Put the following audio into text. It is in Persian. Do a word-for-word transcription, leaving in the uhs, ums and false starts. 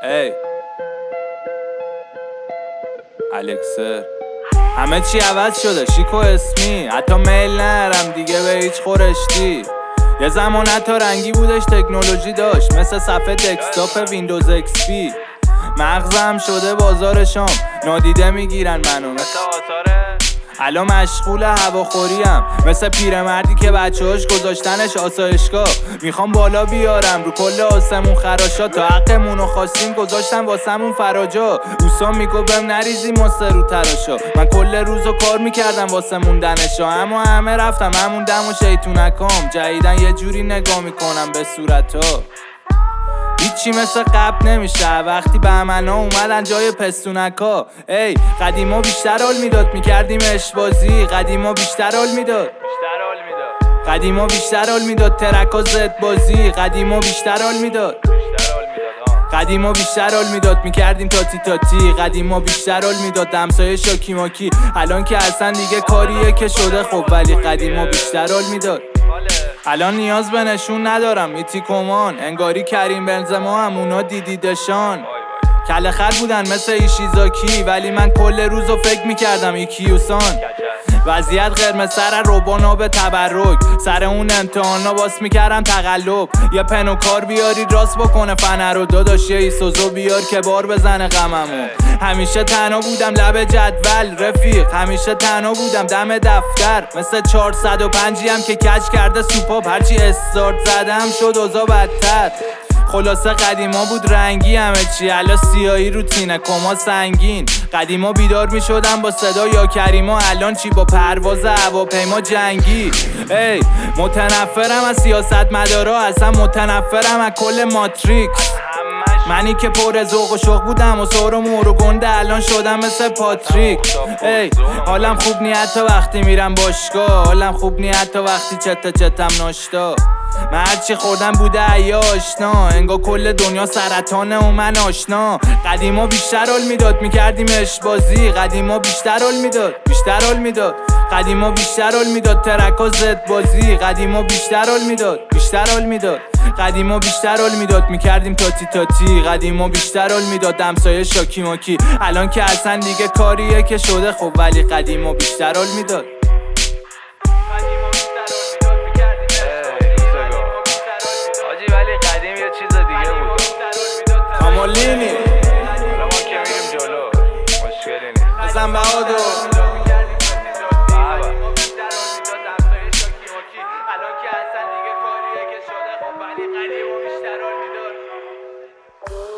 ای الکسر همه چی عوض شده، شیک و اسمی، حتی میل نرم دیگه به هیچ خورشتی. یه زمان حتی رنگی بودش، تکنولوژی داشت مثل صفحه دسکتاپ ویندوز ایکس پی. مغزم شده بازار شام، نادیده میگیرن منو مثل آثاره. الان مشغول هواخوریم مثل پیرمردی که بچه‌هاش گذاشتنش آسایشگاه. میخوام بالا بیارم رو کل آسمون خراشا، تا حقمونو خواستیم گذاشتن واسمون فراجا. دوستان میگو بهم نریزی ماسه رو تراشا، من کل روزو کار میکردم واسه موندنشا. اما همه رفتم همون دم و شیطونکام، جدیدن یه جوری نگاه میکنم به صورتا. هیچی مثل قبل نمیشه وقتی بهمنا اومدن جای پستونکا. ای قدیما بیشتر حال میداد، میکردیم اشبازی. قدیما بیشتر حال میداد قدیما بیشتر حال میداد ترکا زد بازی. قدیما بیشتر حال میداد قدیما بیشتر حال میداد میکردیم تاتی تاتی. قدیما بیشتر حال میداد دمسایه شاکی ماکی. الان که اصلا دیگه کاریه که شده خب، ولی قدیما بیشتر حال میداد. الان نیاز به نشون ندارم، میتی کمان انگاری کریم بنزما هم اونا دیدیدشان. کله خر بودن مثل ایشیزاکی، ولی من کل روزو فکر میکردم ایکیوسان. وضعیت قرمز سر روبانا به تبرک، سر اون امتحانا باس میکردم تقلب. یه پنو کار بیاری راست بکنه فنر رو، داداش یه ایسوزو بیار که بار بزنه غممو. همیشه تنها بودم لب جدول رفیق، همیشه تنها بودم دم دفتر مثل چهارصد و پنجی هم که کج کرده سوپاپ. هرچی استارت زدم شد اوضاع بدتر. خلاصه قدیما بود رنگی همه چی، الان سیاهی رو تینه کما سنگین. قدیما بیدار می شدم با صدا یا کریما، الان چی با پرواز هواپیما جنگی. ای متنفرم از سیاست مدارا، اصلا متنفرم از کل ماتریکس. منی که پر ذوق و شوق بودم و سر و مور و گنده، الان شدم مثل پاتریک. ای حالم خوب نی حتی وقتی میرم باشگاه، حالم خوب نی حتی وقتی چت چتم ناشتا. من هرچی خوردم بوده ای آشنا، انگار کل دنیا سرطانه و من آشنا. قدیما بیشتر حال میداد میکردیم اشبازی. قدیما بیشتر حال میداد بیشتر حال میداد قدیما بیشتر حال میداد ترکا زد بازی. قدیما بیشتر حال میداد بیشتر حال میداد قدیما بیشتر حال میداد میکردیم تاتی تاتی. قدیما بیشتر حال میداد همسایه شاکی ماکی. الان که اصلا دیگه کاریه که شده خب، ولی قدیما بیشتر حال میداد. ولی قدیم یه چیز دیگه بود. کامالینی حالا ما که میریم جلو مشکلی نیست. حسن بهادر الان که اصلا دیگه کاریه که شده خب، ولی قدیم و بیشتر حال میداد.